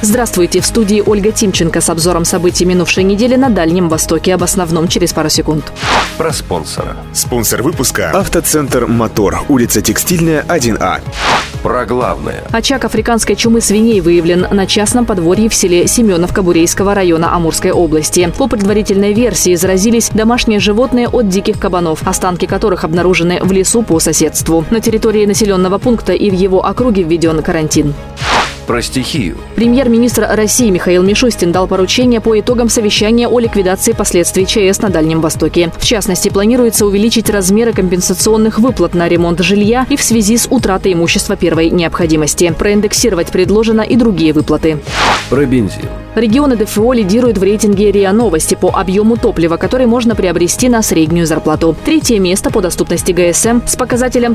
Здравствуйте, в студии Ольга Тимченко с обзором событий минувшей недели на Дальнем Востоке, об основном через пару секунд. Про спонсора. Спонсор выпуска — Автоцентр «Мотор», улица Текстильная, 1А. Про главное. Очаг африканской чумы свиней выявлен на частном подворье в селе Семеновка Бурейского района Амурской области. По предварительной версии, заразились домашние животные от диких кабанов, останки которых обнаружены в лесу по соседству. На территории населенного пункта и в его округе введен карантин. Про стихию. Премьер-министр России Михаил Мишустин дал поручение по итогам совещания о ликвидации последствий ЧС на Дальнем Востоке. В частности, планируется увеличить размеры компенсационных выплат на ремонт жилья и в связи с утратой имущества первой необходимости. Проиндексировать предложено и другие выплаты. Про бензин. Регионы ДФО лидируют в рейтинге РИА Новости по объему топлива, который можно приобрести на среднюю зарплату. Третье место по доступности ГСМ с показателем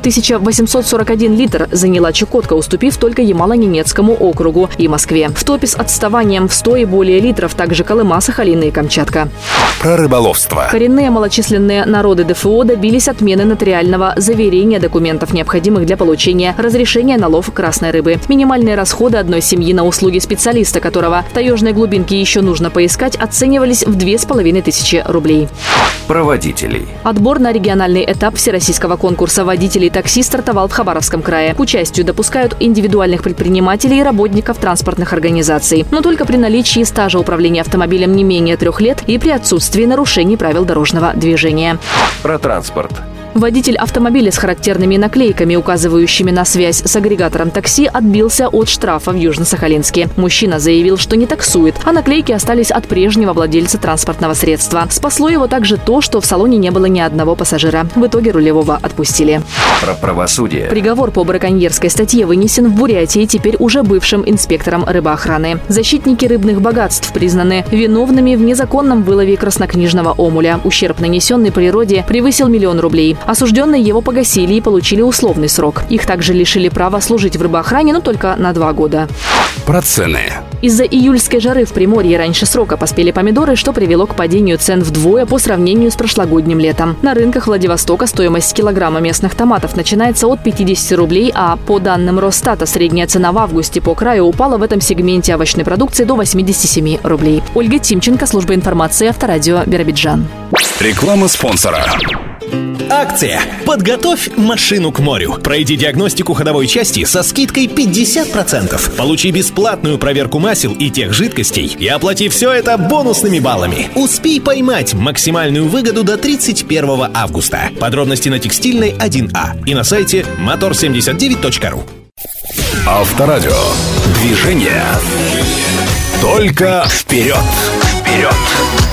1841 литр заняла Чукотка, уступив только Ямало-Ненецкому округу и Москве. В топе с отставанием в 100 и более литров также Колыма, Сахалин и Камчатка. Про рыболовство. Коренные малочисленные народы ДФО добились отмены нотариального заверения документов, необходимых для получения разрешения на лов красной рыбы. Минимальные расходы одной семьи на услуги специалиста, которого в таежной глубинке еще нужно поискать, оценивались в 2500 рублей. Про водителей. Отбор на региональный этап всероссийского конкурса водителей такси стартовал в Хабаровском крае. К участию допускают индивидуальных предпринимателей и работников транспортных организаций. Но только при наличии стажа управления автомобилем не менее 3 лет и при отсутствии нарушений правил дорожного движения. Про транспорт. Водитель автомобиля с характерными наклейками, указывающими на связь с агрегатором такси, отбился от штрафа в Южно-Сахалинске. Мужчина заявил, что не таксует, а наклейки остались от прежнего владельца транспортного средства. Спасло его также то, что в салоне не было ни одного пассажира. В итоге рулевого отпустили. Про правосудие. Приговор по браконьерской статье вынесен в Бурятии теперь уже бывшим инспектором рыбоохраны. Защитники рыбных богатств признаны виновными в незаконном вылове краснокнижного омуля. Ущерб, нанесенный природе, превысил 1 000 000 рублей. Осужденные его погасили и получили условный срок. Их также лишили права служить в рыбоохране, но только на 2 года. Про цены. Из-за июльской жары в Приморье раньше срока поспели помидоры, что привело к падению цен вдвое по сравнению с прошлогодним летом. На рынках Владивостока стоимость килограмма местных томатов начинается от 50 рублей, а по данным Росстата средняя цена в августе по краю упала в этом сегменте овощной продукции до 87 рублей. Ольга Тимченко, служба информации, Авторадио, Биробиджан. Реклама спонсора. Акция «Подготовь машину к морю». Пройди диагностику ходовой части со скидкой 50%. Получи бесплатную проверку масел и тех жидкостей и оплати все это бонусными баллами. Успей поймать максимальную выгоду до 31 августа. Подробности на Текстильной 1А и на сайте motor79.ru. Авторадио. Движение. Только вперед. Вперед.